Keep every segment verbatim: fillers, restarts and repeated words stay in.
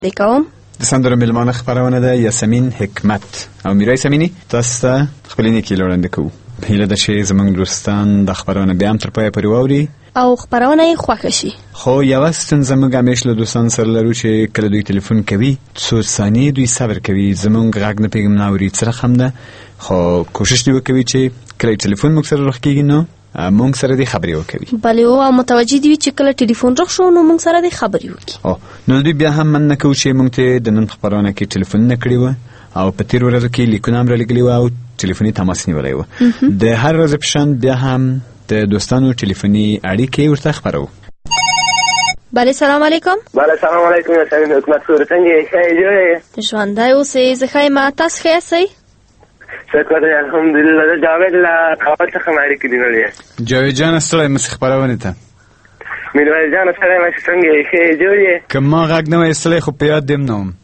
لیکوم د سندرو میلمانه خپرونه ده یاسمین حکمت او میرای سمینی. تاسو ته خپلې نیکې وړاندې کوو. هیله ده چې زموږ دوستان د خپرونه بیا هم تر پایه پورې واوري او خپرونه یې خوښه شي. خو یوه ستونزه موږ همیش له دوستانو سره لرو چې کله دوی تلیفون کوي څو ثانیې دوی صبر کوي، زموږ غږ نه پوهېږم نه اوري، څه رقم ده. خو کوشش دې وکوي چې کله تلیفون موږ سره رخ کېږي نو مونږ سره دې خبرې وکوي. بلې او متوجه دي چې کله ټلیفون رخ شو نو مونږ سره دې خبرې وکړي. او نو دوی بیا هم مننه کوو چې مونږ ته د نن خبرونه کې ټلیفون نه کړی و او په تیر ورځو کې لیکونه هم رالیږلي و او ټلیفوني تماس نیولی و. د هر ورځ په شان بیا هم د دوستانو ټلیفوني اړیکې ورته خپرو. بله سلام علیکم. بله سلام علیکم. یاسمین حکمت صورت څنګه ښه جوړه ژوندی اوسئ. زه ښه یم. تاسو ښه یاستئ؟ شکر الحمدلله. زه جاوید له کابل څخه اړیکې نیولې. جاوید جان ستړی مې خپرونې ته. میرویس جان ستړی مې څنګه ښه جوړې؟ که ما غږ نه وای ستړی خو په یاد دې نه وم.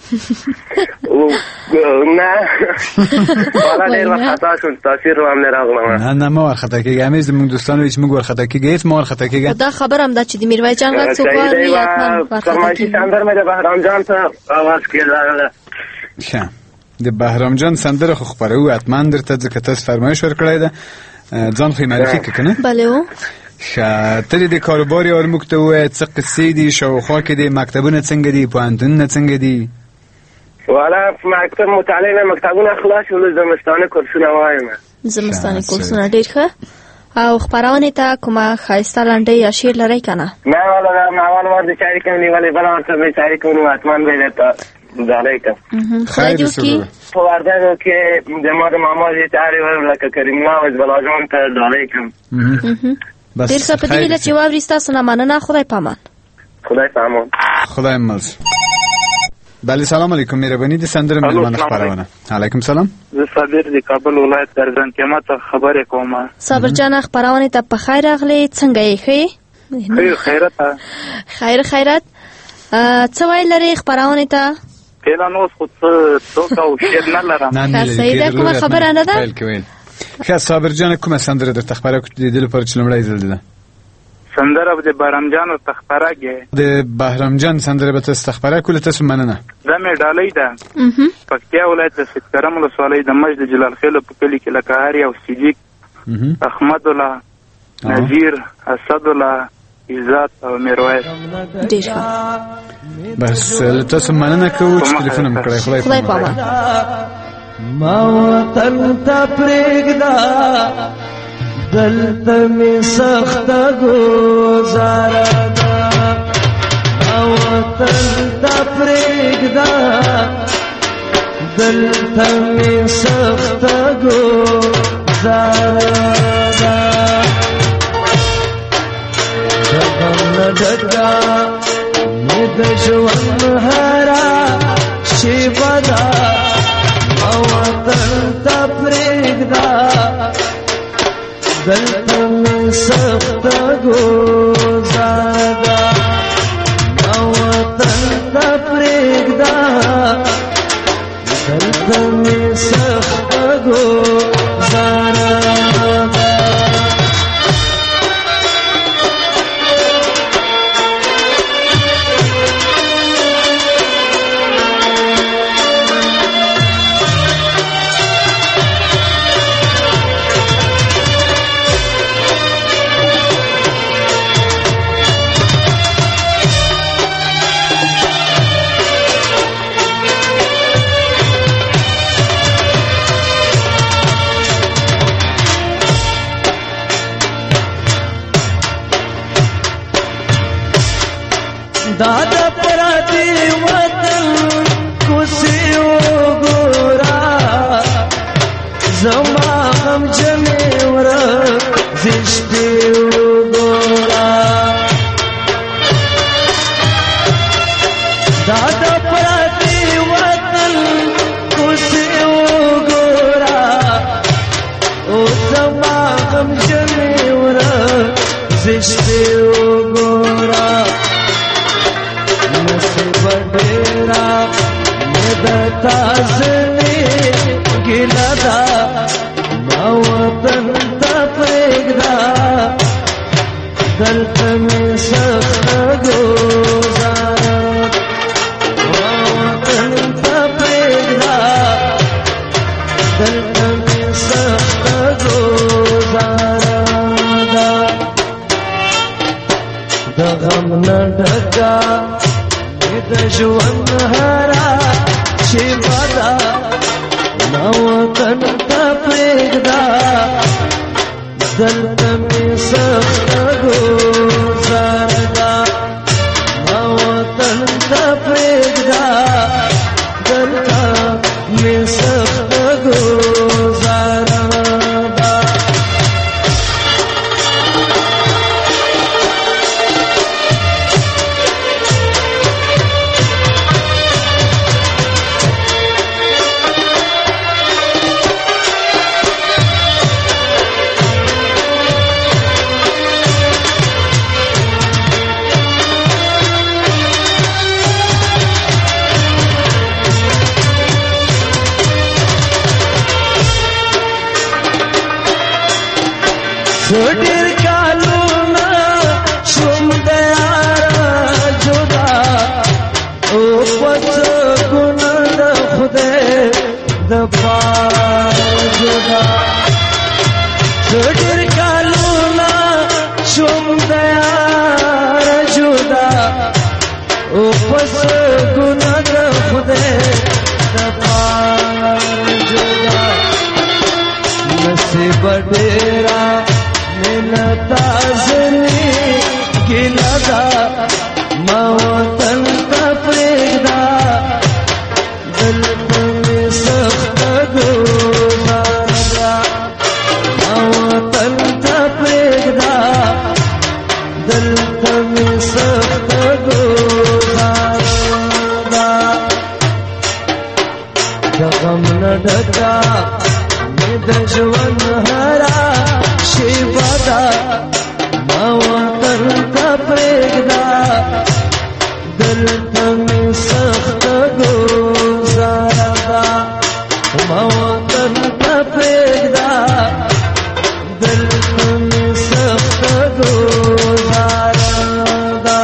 نه والا ډېر وارخطا شوم، تاثیر هم نه راغلم. نه نه ما وارخطا کېږي. همې زموږ دوستان وایي چې موږ وارخطا کېږي. هېڅ ما وارخطا کېږه. دا خبر هم ده چې د میرویس جان غږ څوک واوري حتما وارخطا فرمایشي سندر مې د بهرام جان څخه اواز کې راغله. ښه د بهرام جان سندره خو خپروو حتما درته، ځکه تاسو فرمایش ورکړی ده. ځان خو یې معرفي کړه که نه؟ بلې و. ښه ته دې د کاروبار یې موږ ته ووایه څه قصې دي شاوخوا کې دي، مکتبونه څنګه دي، پوهنتونونه څنګه دي؟ والا مکتب مطالعه نه مکتبونه خلاص شول، زمستانه کورسونه وایم. زمستانه کورسونه ډېر ښه. او خپرونې ته کومه ښایسته لنډۍ یا شعر لرئ که نه؟ نه والا ما اول وار د چارې کوم نیولې، بله ورته مې چارې کوم نو حتما به درته ډالۍ کړم. خدای دې وکړي. په وردګو کې د ما د ماما دې چارې ور لکه کریم الله وزبلا جان ته ډالۍ کړم. ډېر ښه. په دې هیله چې واوري ستاسو نه مننه. خدای پامان. خدای پامان. خدای ملز. بله سلام علیکم. مهرباني د سندرو میلمانه خپرونه. علیکم سلام. زه صابر د کابل ولایت ګرځنکیما څخه خبرې کوم. صابر جان خپرونې ته په خیر راغلی. څنګه یې ښه؟ خیر خیرت. خیر خیرت. څه ویل لرې خپرونې ته؟ پیلا نو خو څه څوک او شعر نه لرم. ښه صحیح ده. کومه خبره نه ده؟ ښه صابر جان کومه سندره درته خپره کړو د دې لپاره چې لومړی ځل ده؟ سندره د بهرام جان او تخپرګه. د بهرام جان سندره به تاسو تخپره کوله. تاسو مننه. دا مې ډالۍ ده. پکتیا ولایت د سیدکرم ولسوالۍ د مجد جلال خیل په کلی کې لکهاري او صدیق احمد الله نذیر اسد الله عزت او میرویس. ډېر بس تاسو مننه کوو چې تلیفون هم کړی. خدای خدای پامان. ما وطن ته پرېږده دلته مې سخته ګوزاره ده. ما وطن ته پرېږده دلته مې سخته ګوزاره ده. د غم نه ډکه مې د ژوند هره شېبه ده. ما وطن ته پرېږده دلته مې سخته ګوزاره ده. ما وطن ته پرېږده دلته مې سخته ګوزاره ده. دا د پراتی وطن کوسی وګورا زما غم جمع ورا زشپی وګورا. دا د پراتی وطن کوسی وګورا او زما غم جمع ورا زشپی وګورا. بدرا مدتا زنی گلا دا ما وطن تا پرېږده دلته مې سخته ګوزاره د ژوند هره شیبه ده ما وطن ته پرېږده دلته مې سخته ګوزاره ده ما وطن ته پرېږده دلته مې سخته ګوزاره ده ډېر کالونه شوم د یاره جدا اوس ګونه د خدای د پاره جدا ډېر کالونه شوم د یاره جدا اوس ګونه د خدای د پاره جدا نصیب ډېرا نتا زنی گیلا دا ما وطن تا پریږدا دلته مې سخته ګوزاره ده ما وطن تا پریږدا دلته مې سخته ګوزاره ده د غم نه ډکه مې د ژوند هره شیبه ده ما وطن ته پرېږده دلته مې سخته ګوزاره ده ما وطن ته پرېږده دلته مې سخته ګوزاره ده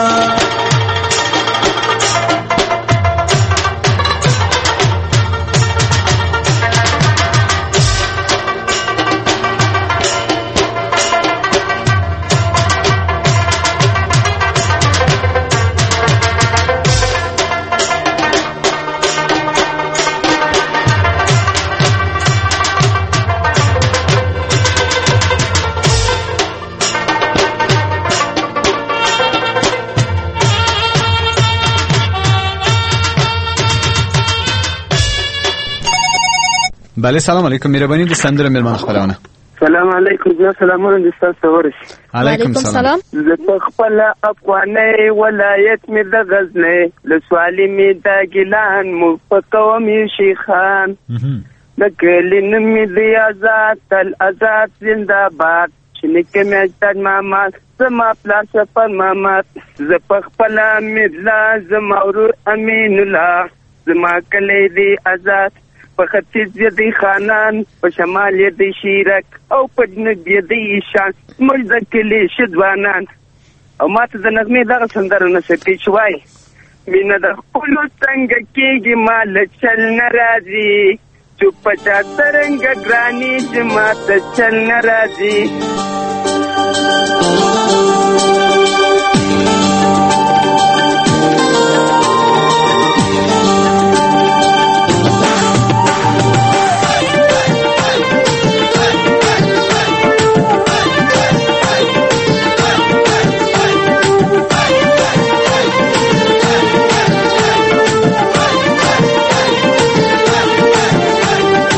بله سلام علیکم مهربانی د سندره مېرمن خپلونه سلام علیکم زه سلامونه د تاسو ورسي علیکم سلام زه په خپل افغاني ولایت مې د غزنی له سوالي مې د ګیلان مو په قومي شیخان د کلی نمې د آزاد تل آزاد زنده باد چې نکه مې اجداد مامات زما پلار سفر مامات زه په خپل مدلا زما ورور امین الله زما کلی دی آزاد په ختیځ دی خانان په شمال دی شیرک او په جنوب دی ایشان موږ د کلی شدوانان او ماته د نغمې دغه سندره نصیب شوای مینه د خپلو څنګه کېږي مال چل نه راځي چوپ چا څرنګه ګراني چې ماته چل نه راځي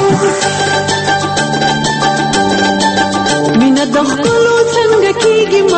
د خپلو څنګه کېږي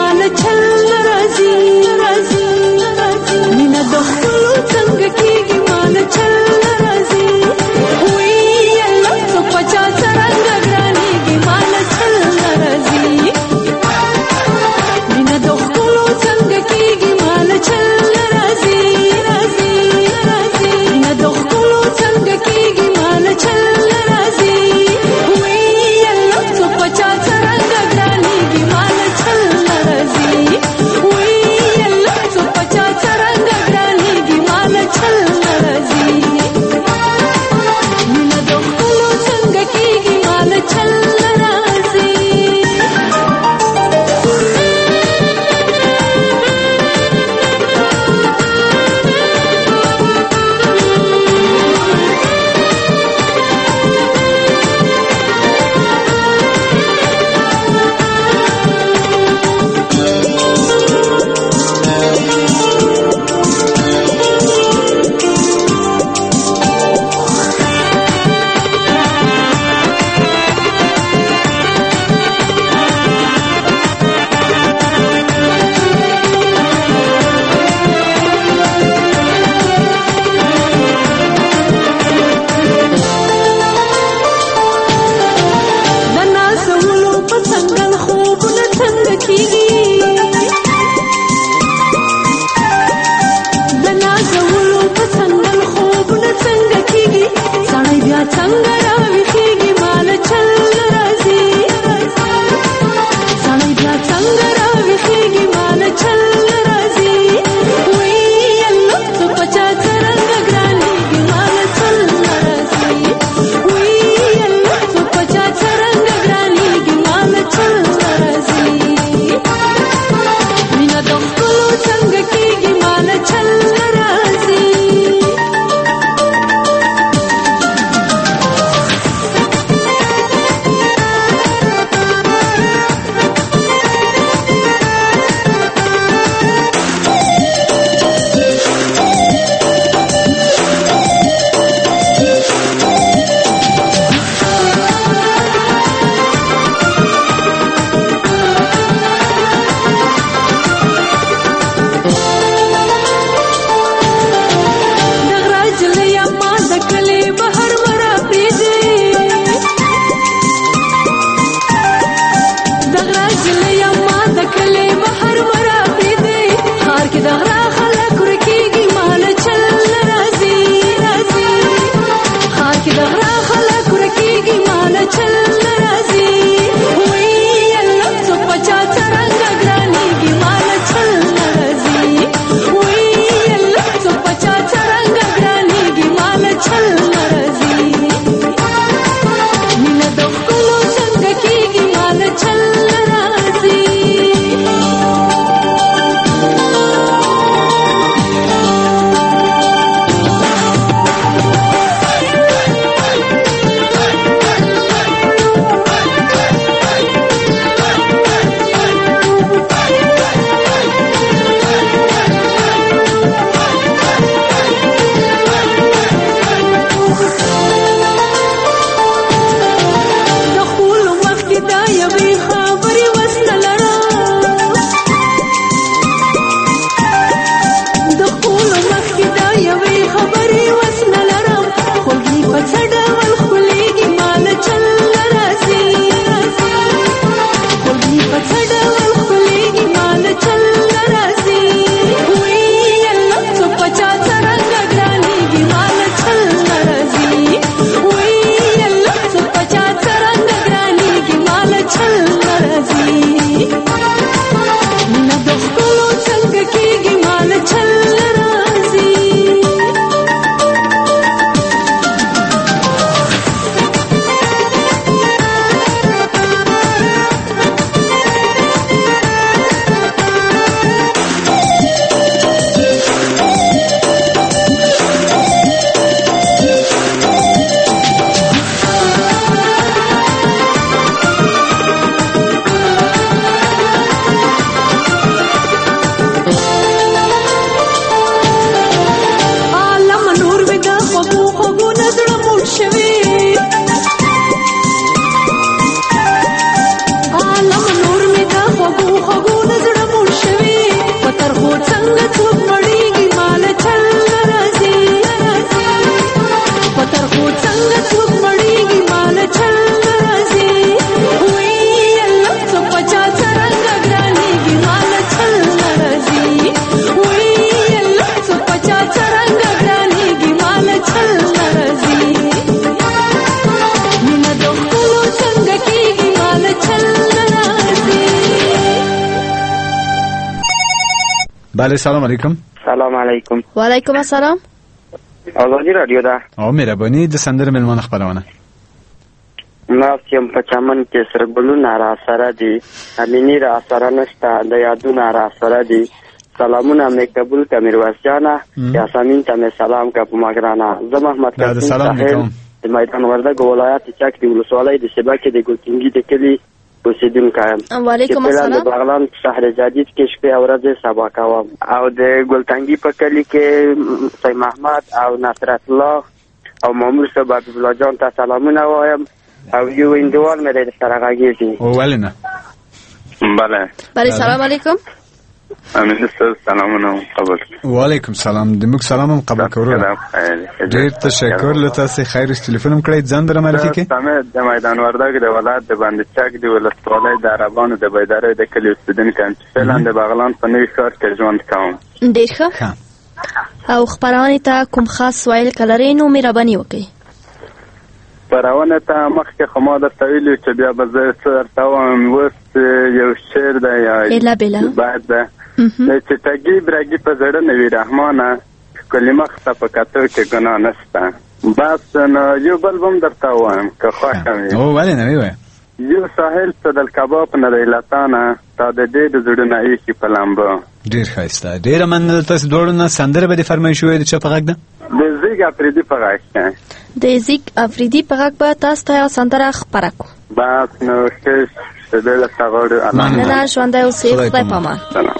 بله سلام علیکم. سلام علیکم. وعلیکم السلام. آزادی رادیو ده. او مهرباني د سندره ملمن خبرونه. ناسیم په چمن کې سرګلونه را سره دي، امینی را سره نشته، د یادونه را سره دي. سلامونه مې قبول کړه میرویس جانه، یاسمین ته مې سلام کړه په ماګرانه. زه محمد قاسم ساحل د میدان وردګ ولایت چک دی ولسوالۍ د شبکې د ګلتنګي د کلی اوسیدونکی یم. وعلیکم السلام. د بغلان شهر جدید کې شپې او ورځې سبا کوم او د ګلتنګي په کلی کې سید محمد او نصرت الله او مامور صاحب عبد الله جان ته سلامونه وایم او یو اندوال مې د سره غږیږي. او ولنه بله بله سلام علیکم. امین استاد سلامونه قبول. وعلیکم سلام. د موږ سلام هم قبول کړو. ډیر تشکر له تاسو. خیر است تلیفون کړی ځان در معرفي کې. سمه د میدان وردګ د ولایت د باندې چک دی ولسوالۍ د عربانو د بیدارۍ د کلی اوسیدونکی یم چې فعلا د بغلان په نوي ښار کې ژوند کوم. ډیر ښه. او خبرونه ته کوم خاص ویل کلري نو مهرباني وکړئ. خبرونه ته مخکې خو ما درته ویلي چې بیا به زه څه درته وایم. اوس یو شعر دی یا بېله بېله بعد ده چې تګي برګي په زړه نه وي رحمانه، ښکلي مخ ته په کتو کې ګناه نشته. بس نو یو بل به هم درته ووایم که خوښه وي. او ولې نه ووایه. یو ساحل څه د کباب نه دی لتانه، تا د دې د زړونه ایښي په لمبه. ډېر ښایسته. ډېره مننه تاسو دواړو نه. سندره به دې فرمایش ووایي د چا په غږ ده؟ د زیګ افریدي په غږ کې. د زیګ افریدي په غږ به تاسو ته یو سندره خپره کړو. بس نو ښه شېبې له غواړو. مننه. ژوندی اوسئ. خدای پامان. سلام.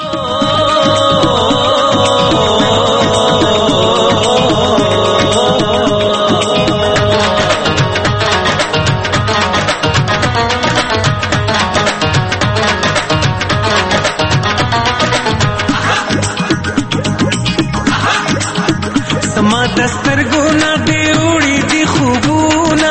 سما دستر ګونا دی وړي دي خوبونه،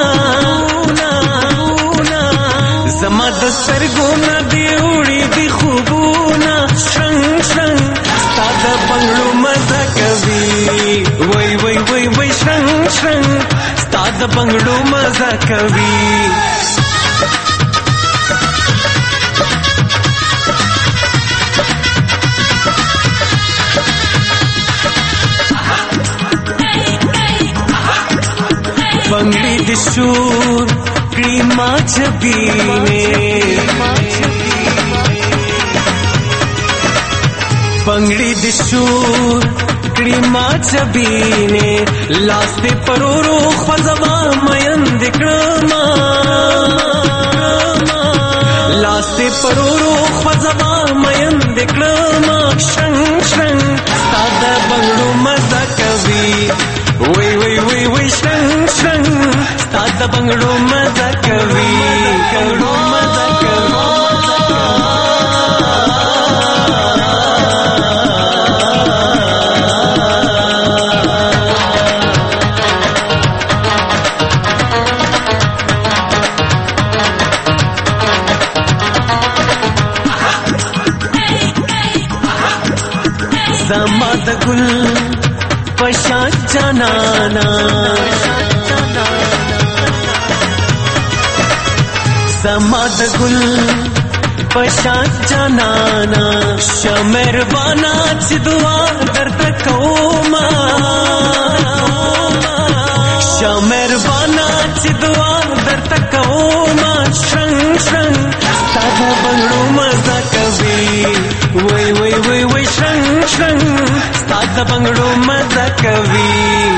سما دستر ګونا دی وړي دي خوبونه، شنګ شنګ ستاد بنگلو مزه کوي، وای وای وای وای شنګ شنګ ستاد بنگلو مزه کوي. بنگلی د شور کړي ما چبینه، بنگلی د شور کړي ما چبینه، لاس دې پرورو خوځوا مین دکړما، لاس دې پرورو خوځوا مین دکړما، شنګ شنګ ستاد بنگلو مزه کوي، وای وای وای وای شنګ شنګ ستاد بنگلو مزه کوي، بنگلو مزه کوي. زما د ګل پشان جانانا، زما د ګل پشان جانانا، شمروانا چې دعا درته کوما، شمروانا چې دعا درته کوما، شنګ شنګ ستاد بنگلو مزه کوي، وای وای وای وای شنګ شنګ ستاد بنگلو مزه کوي.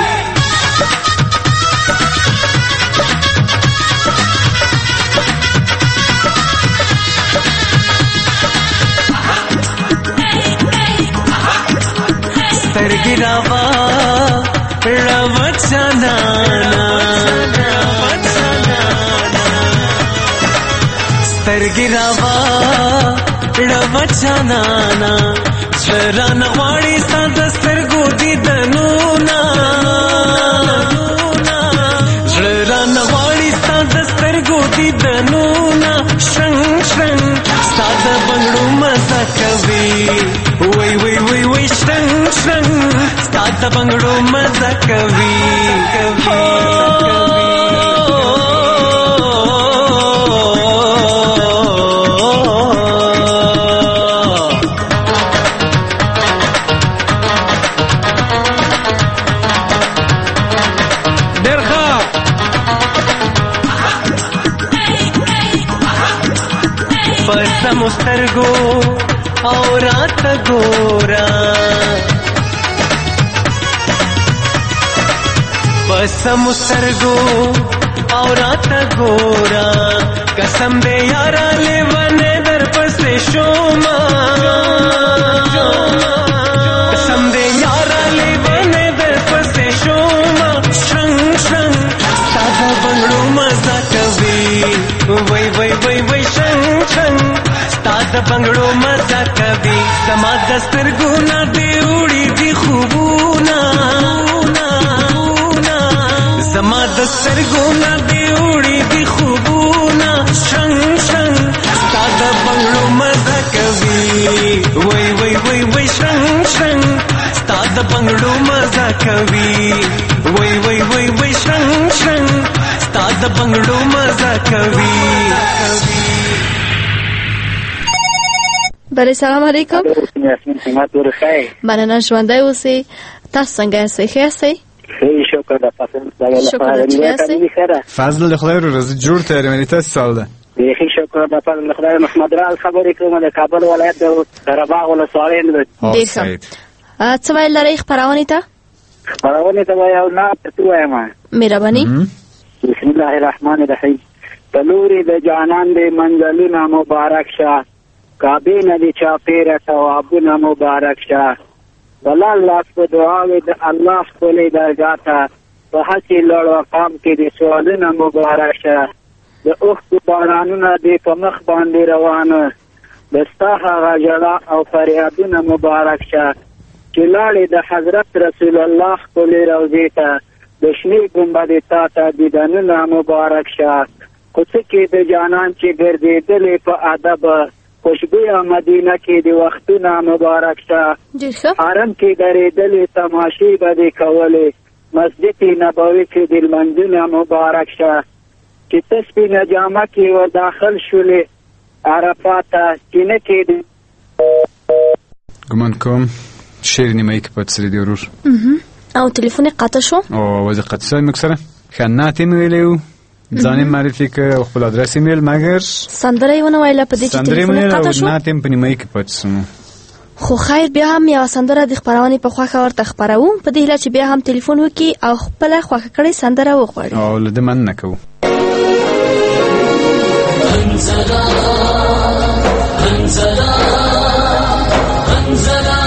سترګې راوا راوا چانانا، سترګې راوا راوا چانانا، زران غواړي ستاد سترګو دیدنونا، زران غواړي ستاد سترګو دیدنونا، شنګ شنګ ستاد بنگلو مزه کوي، وای وای وای وای شنګ شنګ ستاد بنگلو مزه کوي، کوي. سمسترګو او رات ګورا بس سمسترګو او رات ګورا قسم دې یارا لیوانه در پسې شوما قسم دې یارا لیوانه در پسې شوما شنګ شنګ ساده بنگړو مزه کوي وای وای وای وای شنګ شنګ ساده بنگړو مزه کوي زما دسترګو نه دی وړي دي خوبونه زما دسترګو نه دی وړي دي خوبونه شنګ شنګ ساده بنگړو مزه کوي وای وای وای وای شنګ شنګ ساده بنگړو مزه کوي وای وای وای وای شنګ شنګ ساده بنگړو مزه کوي. بله سلام علیکم. مننه ژوندی اوسئ. تاسو څنګه یاستئ؟ ښه یاستئ؟ شکر ده فضل د خدای رو رضا جوړ تیاری مې تاسو سال ده بیخي شکر ده فضل د خدای. محمد راز خبرې کوم د کابل ولایت د قره‌باغ ولسوالۍ نه. ډېر ښه. څه ویل لرئ خپرونې ته؟ خپرونې ته به یو نعت ووایم. مهرباني. بسم الله الرحمن الرحیم. په لورې د جانان د منزلونه مبارک شه، کعبې نه د چاپېره ثوابونه مبارک شه. ولال لاس په دعاوې د الله خپلې درګاه ته په هسې لوړ مقام کې د سوالونه مبارک شه. د اوښکو بارانونه دې په مخ باندې روانه، د ستا هغه ژړا او فریادونه مبارک شه چې لاړې د حضرت رسول الله خپلې روضې ته، د شنې ګنبدې تا ته دیدنونه مبارک شه. کوڅه کې د جانان چې ګرځېدلې په ادب، خوشبویه مدینه کې د وختونه مبارک شه. حرم کې درېدلې تماشې به دې کولې، مسجد نبوي کې د لمنځونه مبارک شه. چې ته سپینه جامه کې ور داخل شولې عرفات ته، سینه کې د ګمان کوم شعر نیمایي کې پاتې سړی دی ورور. او تلیفون یې قطع شو او وضع قطع شوی موږ سره. ښه نعت یې مې ویلی و، ځان یې معرفي کړ او خپل ادرس یې مې ویل، مګر سندره یې ونه ویله په دې چې تلیفون یې قطع شو. نعت یې په نیمایي کې پاتې شو. خو خیر بیا هم یوه سندره د خپرونې په خوښه ورته خپروو په دې هیله چې بیا هم تلیفون وکړي او خپله خوښه کړې سندره وغواړي او له ده مننه کوو. هنزلا هنزلا هنزلا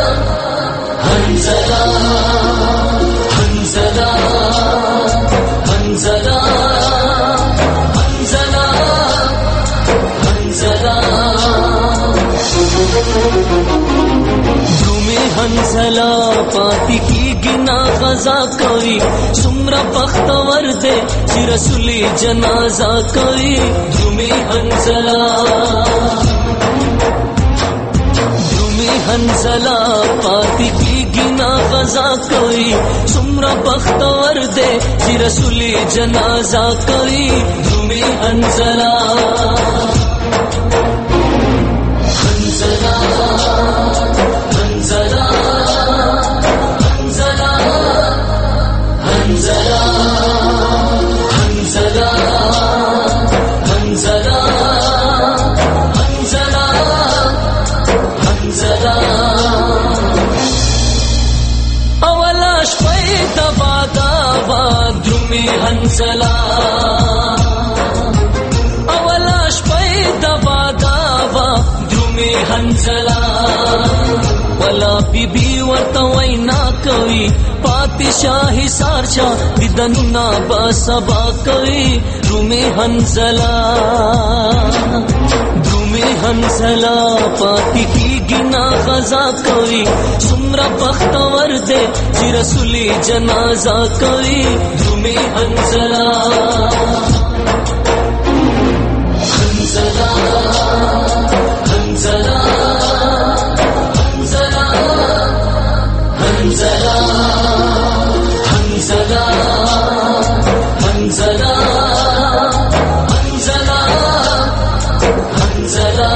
هنزلا هنزلا هنزلا هنزلا هنزلا درومي هنزلا پاتی کی گنا غزا کوي سمرا بختور دے چې رسولي جنازه کوي. درومي هنزلا درومي هنزلا پاتی کی گنا غزا کوي سمرا بختور دے چې رسولي جنازه کوي. درومي هنزلا هنزلا هنزلا هنزلا هنزلا هنزلا هنزلا هنزلا هنزلا اولا شپې دبا دبا درومي هنزلا اولا شپې دبا دبا درومي هنزلا ولا بیبي ورته وینا کوي پاتې شاهي سارچا دیدنونه با سبا کوي. درومي هنزلا درومي هنزلا پاتې کیږي نا غزا کوي څومره بختور دی چې رسولي جنازه کوي. درومي هنزلا هنزلا هنزلا هنزلا هنزلا هنزلا هنزلا هنزلا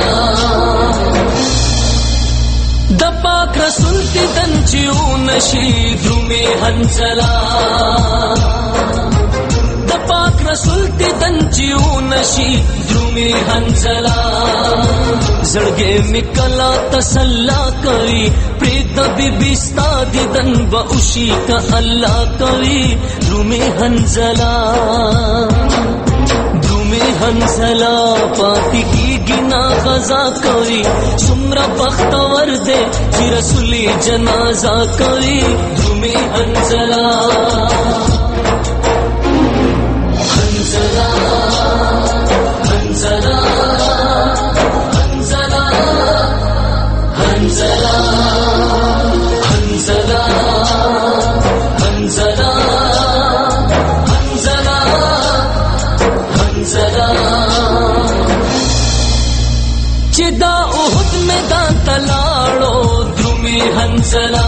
د پاک رسول دیدن چیو نشي درومي هنزلا د پاک رسول دیدن چیو نشی درومی حنزلا زړګې می کلا تسلا کوي پرید بی بستا دیدن با اوشی کا الله کوي درومی حنزلا درومی حنزلا پاتی کی گنا غزا کوي سمرا بختور دے چې رسولی جنازہ کوي درومی حنزلا حنزلا حنزلا حنزلا حنزلا حنزلا حنزلا حنزلا حنزلا چې دا احد میدان تلاړو درومي حنزلا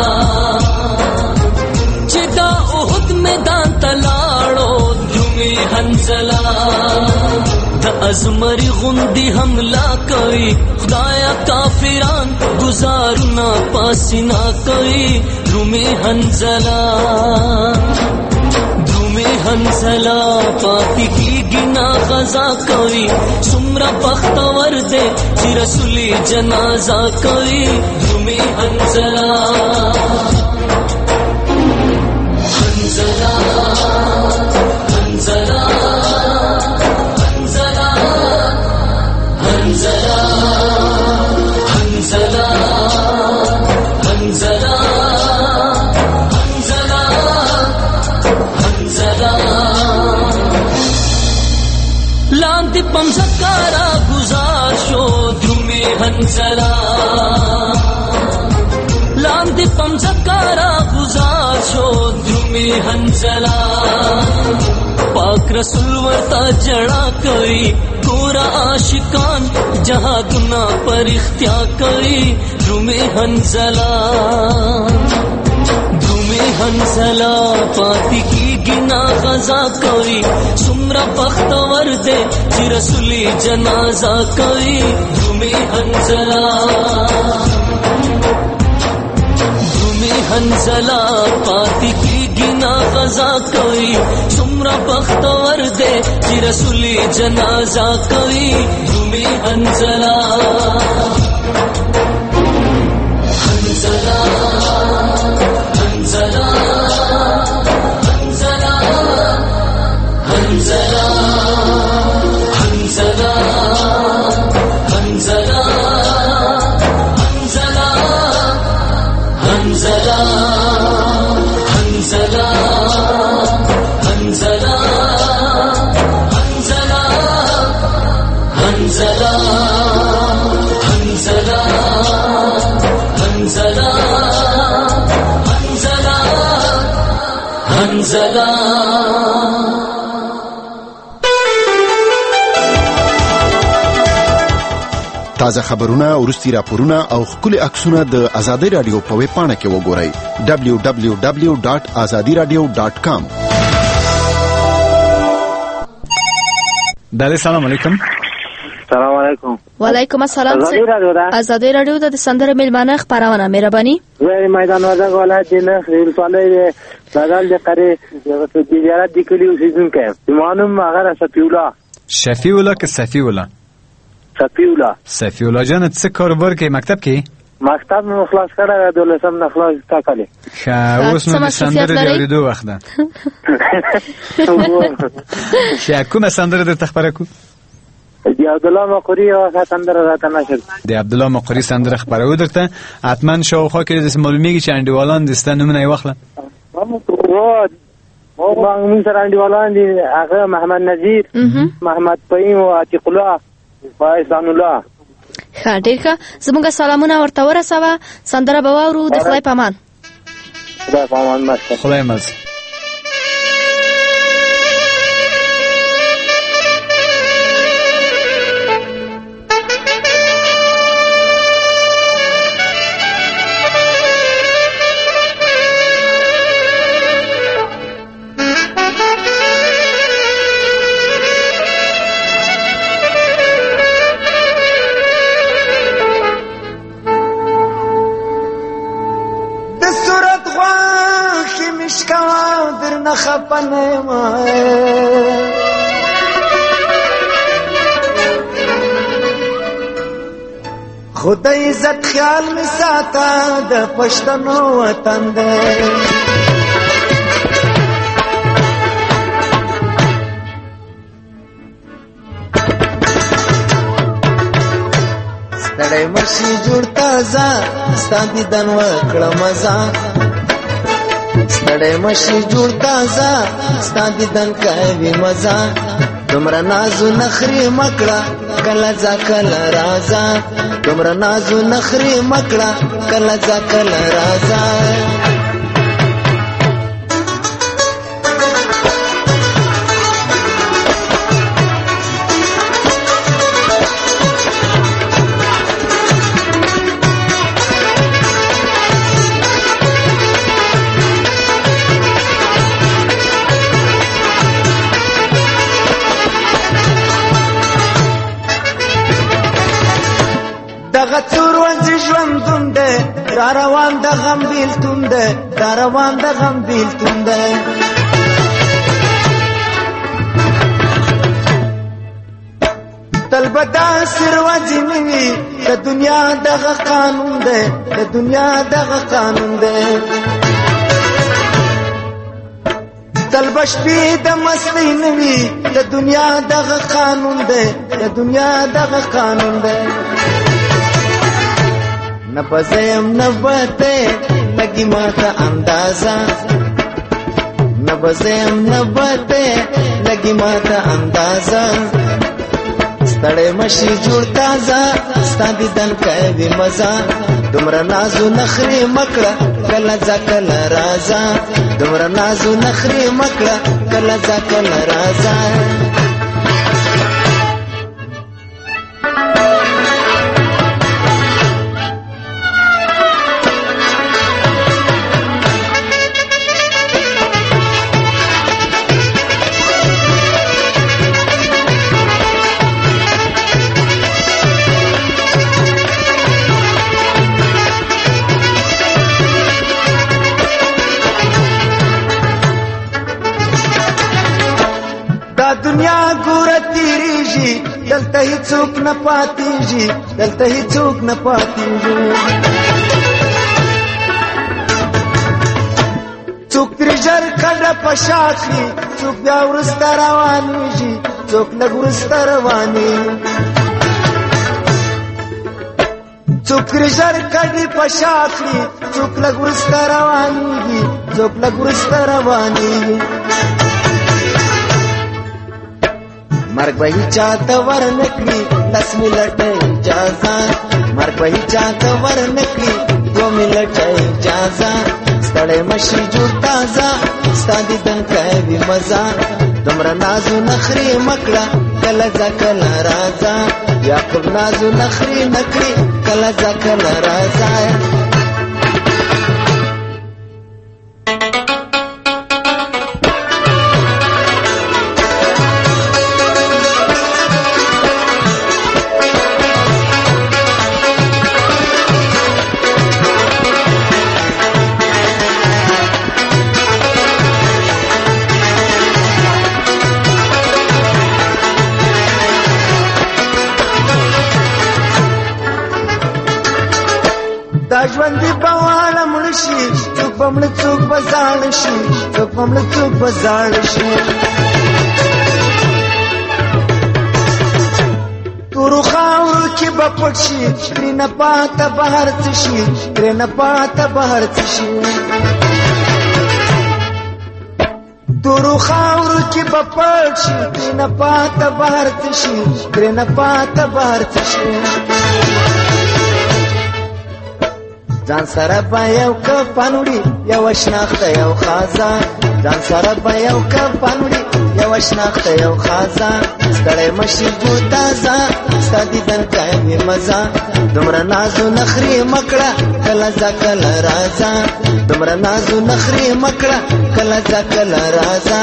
چې دا احد میدان تلاړو حنزلا د ازمری غوندی حمله کوي خدایا کافران گزارنا پاسینا کوي رومي حنزلا رومي حنزلا پاتی کی گنا غزا کوي سمرا بختور دے چې رسولی جنازہ کوي رومي حنزلا حنزلا حنزلا حنزلا حنزلا حنزلا حنزلا حنزلا حنزلا لاندې پمزکارا گزار شو درومي حنزلا لاندې پمزکارا گزار شو درومي حنزلا پاک رسول ورتا جڑا کوي ګورا عاشقان جهادنا پر اختیار کوي درومي حنزلا درومي حنزلا پاتی کی گنا غزا کوي سمرا بختور دے چې رسولی جنازہ کوي درومي حنزلا حنزلا پاتی کی گنا غزا کوي سمرا بختور دے چې رسولی جنازہ کوي درومي حنزلا حنزلا حنزلا حنزلا حنزلا حنزلا حنزلا حنزلا حنزلا حنزلا حنزلا حنزلا حنزلا حنزلا حنزلا حنزلا تازه خبرونه ورستي راپورونه او خولي عکسونه د آزادۍ رادیو په ویب پاڼه کې وګورئ دبلیو دبلیو دبلیو ډاٹ آزادي رادیو ډاٹ کام. دالي سلام علیکم. سلام علیکم. وعلیکم السلام. آزادي رادیو ده. آزادي رادیو د سندره میلمانه خبرونه مهرباني. زه میدان وردګ ولایت نه ولسوالۍ بدل د قری د زیارت د کلی اوسیدونکو مانم هغه شفیع الله. شفیع الله که صفیع الله؟ صفیع الله. صفیع الله جان څه کاروبار کوي؟ مکتب کې؟ مکتب نو خلاص کړه دولسم نه خلاص تاکلي. ښه اوس نو د سندره د اورېدو وخت ده. ښه کومه سندره درته خبره کو؟ د عبدالله مقری او سندره راته نشد. د عبدالله مقری سندره خبره و درته حتما شاوخوا کې د معلومیږي چې انډیوالان د ستنه نومونه یې واخله. او موږ سره انډیوالان دي هغه محمد نذیر محمد پایم او عتیق الله فایزان الله. ښه ډېر ښه زموږ سلامونه ورته ورسوه. سندره به واورو. د خدای په امان. خدای په امان. ماشه خدای مز. Come on. در نه خپنه ما خود عزت خیال می ساته د پښتنو وطن دی ستړی مشي جوړ تازه ستا دیدن وکړه مزه ستړی مشي جوړ تازه ستا دیدن کوي مزه دومره نازو نخرې مکړه کله ځه کله راځه دومره نازو نخرې مکړه کله ځه کله راځه دغه څور ورځې ژوندون دی را روان د غم بیلتون دی را روان د غم بیلتون دی تل به داسې ورځې نه وي د دنیا دغه قانون دی د دنیا دغه قانون دی تل به شپې د مستۍ نه وي د دنیا دغه قانون دی د دنیا دغه قانون دی نه بزیم نه بته لګي ماته اندازه نه بزیم نه بته لګي ماته اندازه ستړی مشي جوړ تازه ستا دیدن کوي مزه دومره نازو نخرې مکړه کله ځه کله راځه دومره نازو نخرې مکړه کله ځه کله راځه دنیا ګوره تیریږي دلته هیڅوک نه پاتېږي دلته هیڅوک نه پاتېږي څوک ترې ژر کډه په شا کړي څوک بیا وروسته روانېږي څوک لږ وروسته روانېږي څوک ترې ژر کډې په شا کړي څوک لږ وروسته روانېږي څوک لږ وروسته روانېږي مرګ به هیچا ته ورنکړي لس منټه اجازه مرګ به هیچا ته ورنکړي دو منټه اجازه ستړی مشي جوړ تازه ستا دیدن کوي مزه دومره نازو نخرې مکړه کله ځه کله راځه یعقوب نازو نخرې نکړي کله ځه کله راځه دا ژوندي به واړه مړه شي څوک به مړه څوک به زاړه شي څوک به مړه څوک به زاړه شي تورو خاورو کې به پټ شي ترېنه پاته به هر څه شي ترېنه پاته به هر څه شي تورو خاورو کې به پټ شي ترېنه پاته به هر څه شي ترېنه پاته به هر څه شي ځان سره به یو کفن وړي یوه شناخته یو خازه ځان سره به یو کفن وړي یوه شناخته یو خازه ستړی مشي جوړ تازه ستا دیدن کوي مزه دومره نازو نخرې مکړه کله ځه کله راځه دومره نازو نخرې مکړه کله ځه کله راځه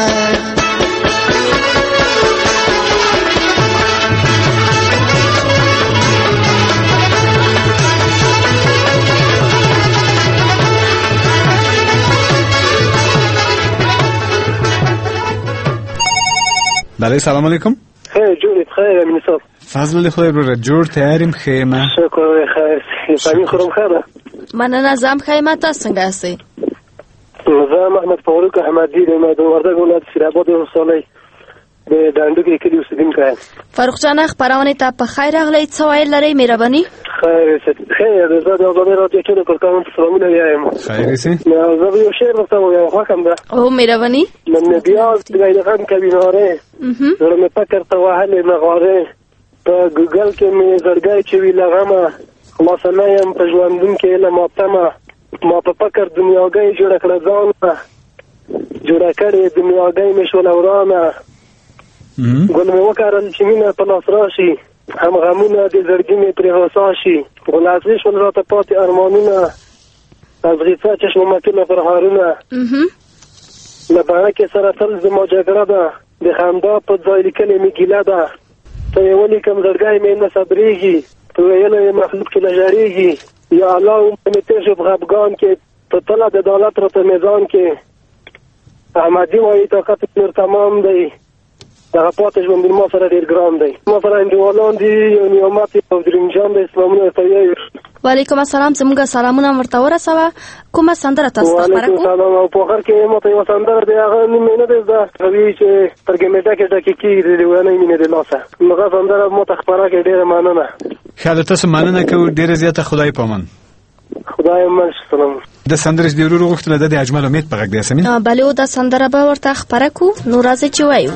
بله سلام علیکم. خیر جوری خیر امین صاحب. فضل خدای برو جور تیاریم خیمه. شکر خیر. سلام خورم خیره. من نظام خیمه تاسو څنګه اسئ؟ نظام احمد فاروق احمدی د وردګ ولایت سیراباد ولسوالۍ د ډانډو کې کلی اوسیدونکی یم. فاروق جان خبرونه ته په خیر راغلی. څه ویل لرئ مهرباني؟ خیر خیر زه د ازادۍ راډیو ټول کارکوونکو ته سلامونه وایم. خیر سي. زه یو شعر درته وایم خوښم ده. او مهرباني. من بیاز دیگه غم کبیناره زړه مې فکر ته وهلې مغاره په ګوګل کې مې زړګی چې وی لغمه خلاص نه یم په ژوندون کې له ماتمه ما په فکر دنیاګۍ جوړه کړه ځانه جوړه کړې دنیاګۍ مې شوله ورانه ګل مې وکرل چې مینه په لاس راشي هم غمونه د زړګي مې پرې هوسا شي غلازي شول راته پاتې ارمانونه از غیڅه چشم مکونه پر هارونه له بڼکې سره تل زما جګړه ده د خندا په ځای لیکلې مې ګیله ده ته یې ولیکم زړګی مې نه صبرېږي په ویلو یې مخلوق چې نه ژړېږي یا الله مې تېر شو په خفګان کې په تله د عدالت راته میزان کې احمدي وایي طاقت نور تمام دی دغه پاتې ژوند ما سره ډېر ګران دی ما سره انډیوالان دي یو نعمت او درمجان دی اسلامونه ورته وایي. وعلیکم السلام. زموږ سلامونه ورته ورسوه. کومه سندره تاسو ته خپره کړو؟ وعلیکم السلام. او په آخر کې ماته یوه سندره دی هغه نوم یې نه دی زده وایي چې سترګې مې ډکې ډکې کېږي د لیونۍ مینې د لاسه هغه سندره ماته خپره کړې. ډېره مننه. ښه ده تاسو مننه کوو. ډېره زیاته خدای پامان. خدای من سلام. د سندرې د ورور غوښتنه ده د اجمل امید په غږ دی یاسمین. بله او دا سندره به ورته خپره کړو. نو راځئ چې وایو.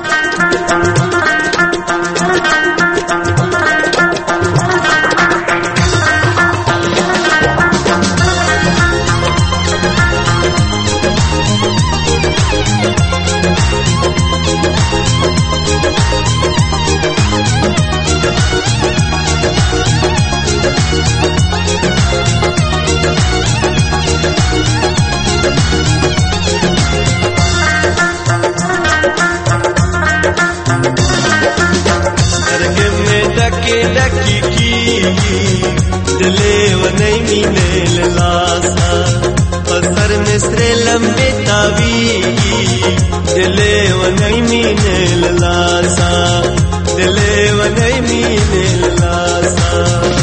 دلے ونئی مینے لاسا پسر مصر لمبے تاوی دلے ونئی مینے لاسا دلے ونئی مینے لاسا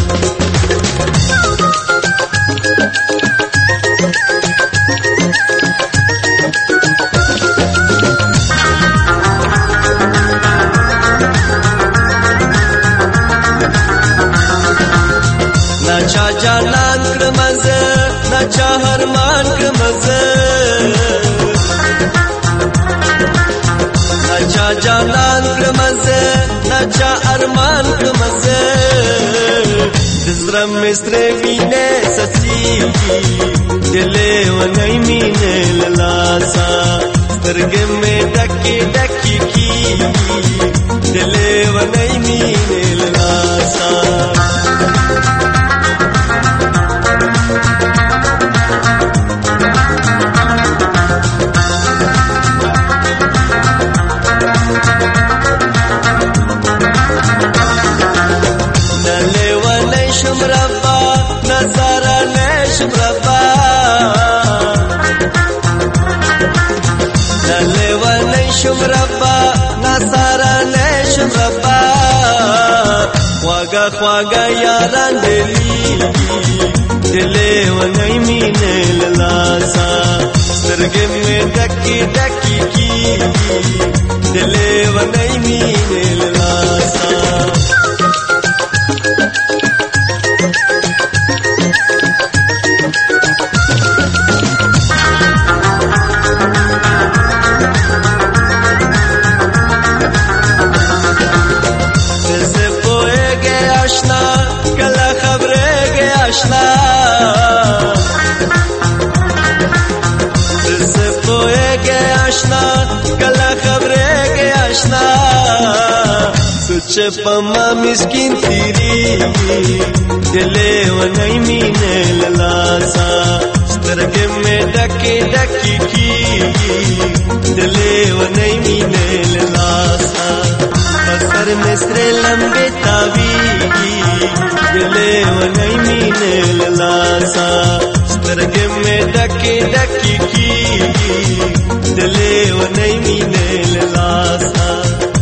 نچا جانان کرمز نچا هرمان کرمز نچا جانان کرمز نچا ارمان کرمز دزرم مصر وینے سچی دلے ونئی مینے لاسا سترگے میں ڈکی ڈکی کی دلے ونئی مینے لاسا خواگا یاران دلی دلے ونئی مینے لاسا سرگے میں ڈکی ڈکی کی دلے ونئی مینے لاسا پما مسکین تیری دلے ونئی مینے لاسا سترگے میں ڈکی ڈکی کی دلے ونئی مینے لاسا پسر مصر لمبے تاوی دلے ونئی مینے لاسا سترگے میں ڈکی ڈکی کی دلے ونئی مینے لاسا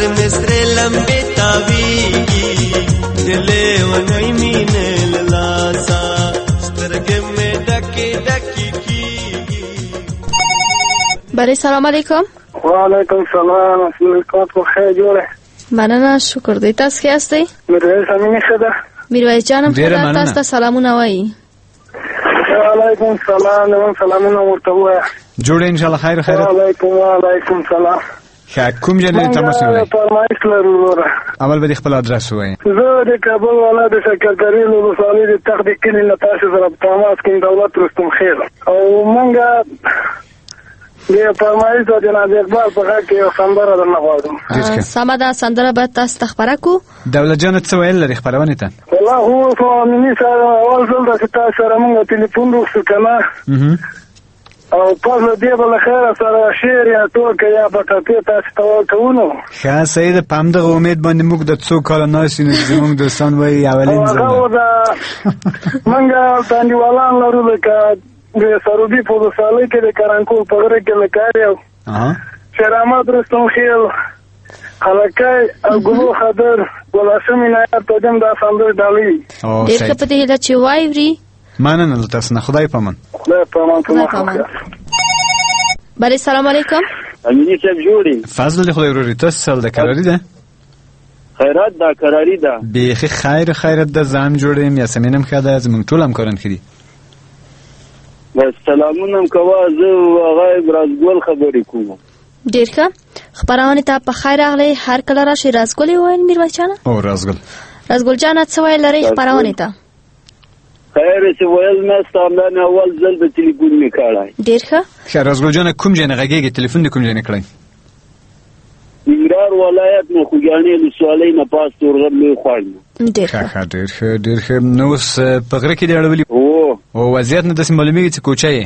سر مستر لمبه تاویږي دلې ونی مینه لاسا سترګې مې ډکې ډکې کیږي. بله سلام علیکم. وعلیکم السلام. اسمکات خو خیر جوړه. مننه شکر دی. تاسو ښه یاستئ؟ میرویس امینی ښه ده. میرویس جانم ښه ده. تاسو ته سلامونه وایي. وعلیکم السلام. نو سلامونه ورته وایه. جوړه ان شاء الله خیر خیر. وعلیکم وعلیکم سلام. ښه کوم جنې تماس وایي؟ فرمایش لرو وره. اول به خپل ادرس وایي. زه د کابل والا د سکرټری له وسالې د تخت کلی نه تاسو سره تماس کوم. دولت رستم خیر او مونږه د فرمایش د جناب اقبال په حق کې یو سندره درنه غواړم. سمه ده سندره به تاسو ته خپره کو. دولت جان څه ویل لري خپرونې ته؟ والله هو خو مینې سره اول ځل د تاسو سره مونږ ټلیفون وکړو کنه او پس له دې بل خیر سره شعر یا ټوکه یا بټاټې تاسو ته ورکوو. ښه سید په همدغه امید باندې موږ د څو کاله ناستو نو زموږ دوستان وایي اولین ځل هغه د مونږ تانډیوالان لرو لکه د سروبي په وسالې کې د کرانکول په غره کې لکار یو شیر احمد رستم خیل خلکای او ګلو خضر ولاسم عنایت تجم دا سندر ډالي. ډېر ښه په دې هیله چې واوري. مننه له تاسو نه. خدای پامان. خدای پامان. خدای پامان. بله سلام علیکم. امینی صاحب جوړي. فضل دې خدای وروري. تاسو سل د کراری ده؟ خیرات ده کراری ده. بیخي خیر خیرت ده. زم جوړم یا سمینم ښه ده. زمونږ ټول همکاران ښه دي. بس سلامونه هم کوه. زه هغه رازګل خبرې کوم. ډېر ښه. خپرونې ته په خیر راغلی. هر کله راشئ. رازګل یې وویل میرویس جانه؟ او رازګل. رازګل جانه څه ویل لرئ خپرونې ته؟ خیر چې ویل نسته همدانې اول ځل د تلیفون مې کړی. ډېر ښه. ښه رازګل جانه کوم ځای نه غږېږي؟ تلیفون دې کوم ځای نه کړی؟ ننګرهار ولایت نه خوږیاڼي ولسوالۍ نه پاس تورغر لوی خوړ نه. ډېر ښه ښه ډېر ښه ډېر ښه. نو اوس په غره کې دې اړولي او وضعیت نه داسې معلومېږي چې کوچه یې؟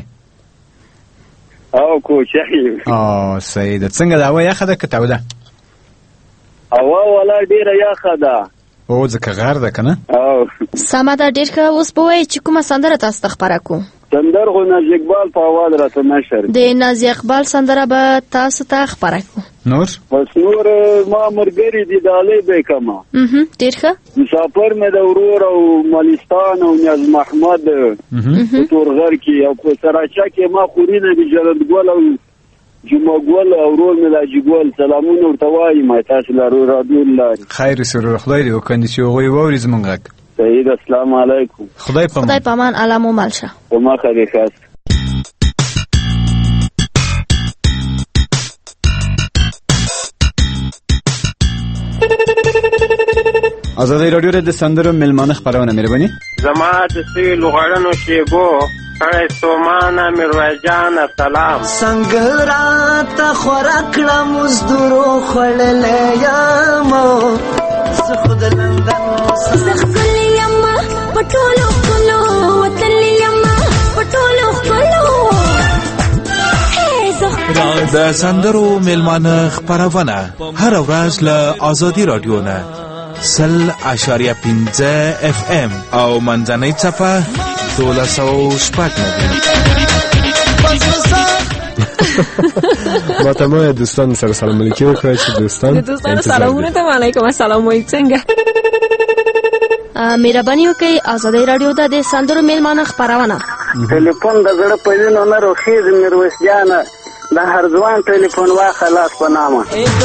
او کوچه یې. او صحیح ده. څنګه ده هوا یخه ده که توده؟ هوا والا ډېره یخه ده. او ځکه غر ده که نه؟ سمه ده. ډېر ښه. اوس به وایئ چې کومه سندره تاسو ته خپره کړو؟ سندر خو نازي اقبال په اواز راته نشر. د نازي اقبال سندره به تاسو ته خپره کړو. نور؟ بس نور ما مرګري دي ډالۍ به کما. ډېر ښه. مسافر مې د ورور او مالستان او نیاز محمد په تورغر کې او په سراچا کې ما خورینه دي جلد ګل او جمعه ګل او ورور مې لاجی ګل. سلامونه ورته وایم تاسو لارو رادیو لاري. خیر سرور. خدای دې وکړي چې هغوی واوري زموږ غږ. سعید السلام علیکم. خدای پامان. خدای پامان. علامو مالشه. په مخه دې خاص. ازادي رادیو د سندرو ملمانه خبرونه مهرباني. زما د سوي لغړنو شیبو کړه ستومانه میرویس جان سلام. څنګه راته خوراکړه مزدورو خوړلې یم زه خو د لندن زه ښکلې یم په ټولو ښکلو وتلې یم په ټولو ښکلو. را د سندرو ملمانه خبرونه هر ورځ له ازادي رادیو نه سل اشاریه پنځه اف ام او منځنۍ صفه دولس سوه شپږ نوي. با تمام دوستان سره سلام علیکم وکړئ چې دوستان دوستان سلامونه ته علیکم السلام وایي. څنګه مهرباني وکړئ ازادي رادیو ته د سندرو ملمانه خبرونه. ټلیفون د زړه په وینو نه روخېږي میرویس جانه د هر ځوان ټلیفون واخلاص په نامه.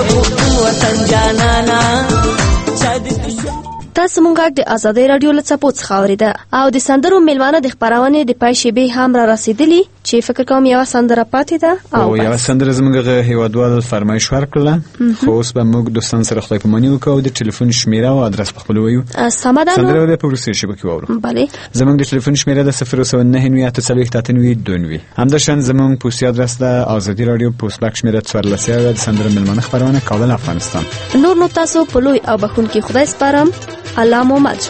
تاسو مونږ د ازادي رادیو له چاپو څخه اورېده او د سندرو ملمانه د خبرونې د پای شیبې هم را رسیدلی چې فکر کوم یو سندره پاتې ده او یو سندره زموږ هیوادوال فرمایش ورکړه. خو اوس به موږ دوستان سره خدای پاماني وکړو او د ټلیفون شمیره او ادرس په خپل وایو. سمه ده. سندره به په وروستۍ شیبه کې واورو. بله. زموږ د ټلیفون شمیره د صفر سوه نهه نوي اته څلوېښت اته نوي دوه نوي. همداشان زموږ پوسټي ادرس ده ازادي رادیو پوسټ باکس شمیره څوارلس یو د سندرو ملمانه خبرونه کابل افغانستان. نور نو تاسو په لوی او بخونکي خدای سپارم. الله مو مل.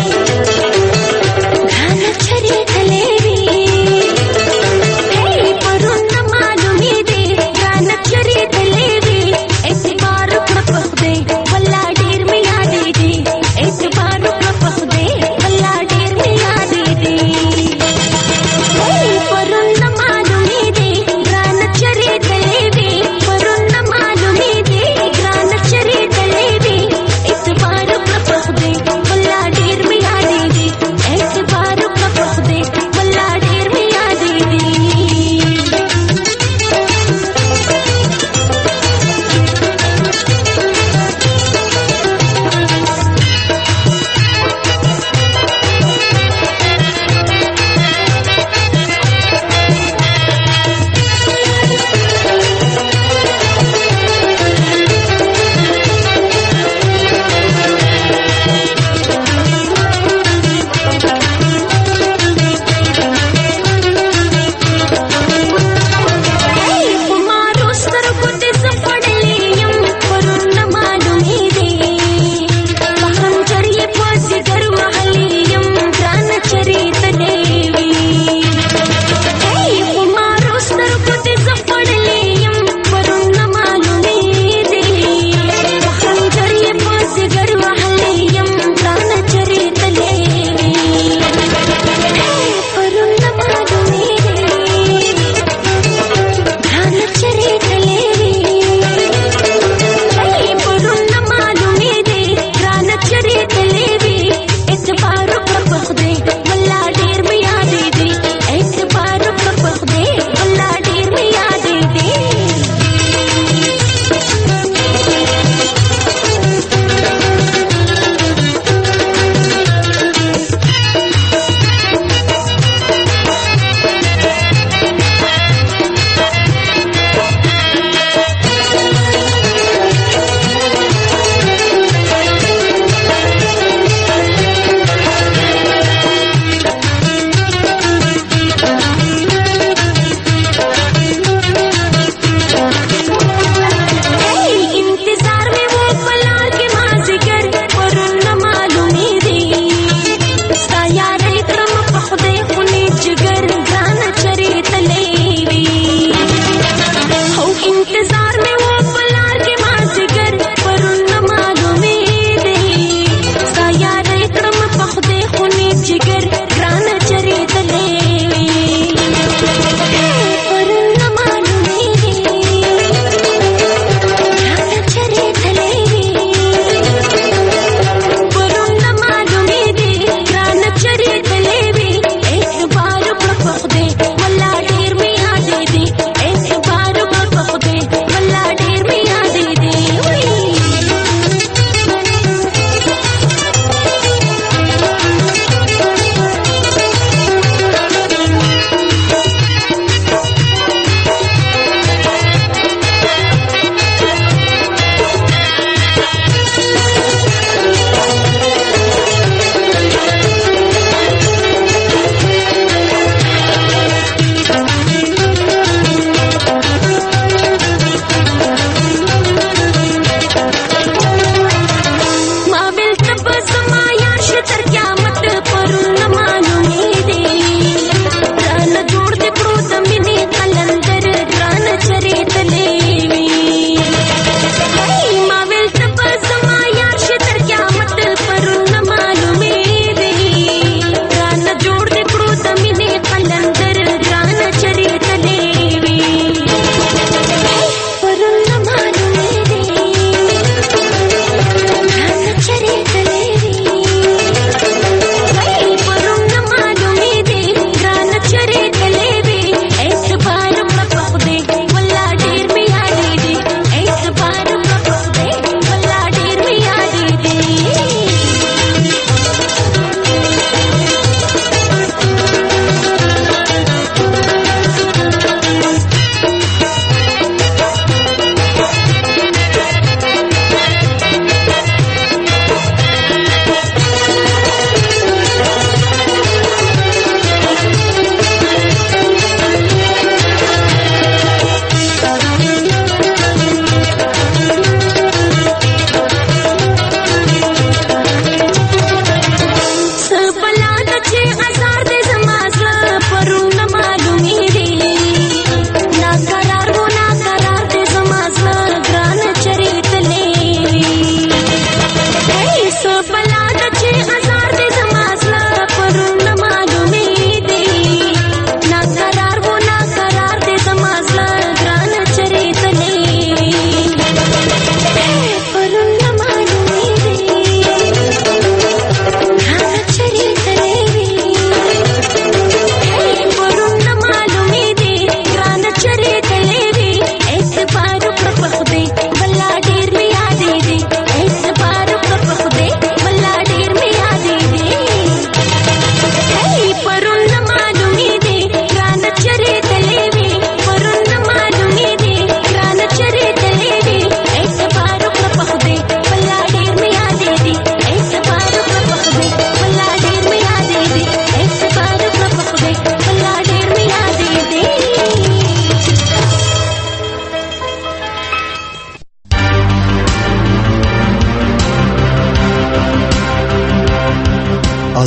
Hey,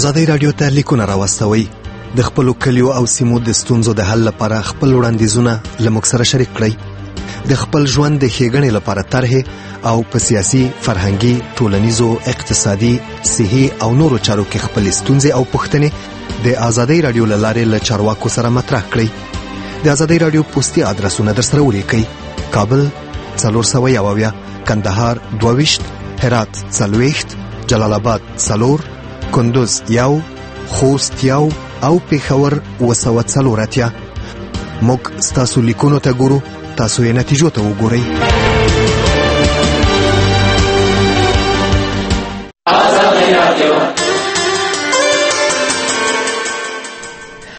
ازادي رادیو ته لیکونه راوستوئ. د خپلو کلیو او سیمو د ستونزو د حل لپاره خپل وړاندیزونه له موږ سره شریک کړئ. د خپل ژوند د ښېګڼې لپاره طرحې او په سیاسي، فرهنګي، ټولنیزو، اقتصادي، صحي او نورو چارو کې خپلې ستونزې او پوښتنې د ازادي رادیو له لارې له چارواکو سره مطرح کړئ. د ازادي رادیو پوسټي ادرسونه درسره ولیکئ: کابل څلور سوه یو اویا، کندهار دوه ویشت، هرات څلوېښت، جلال آباد څلور، کندوز یو، خوست یو او پېښور اوه سوه څلور اتیا. موږ ستاسو لیکونو ته ګورو، تاسو یې نتیجو ته وګورئ.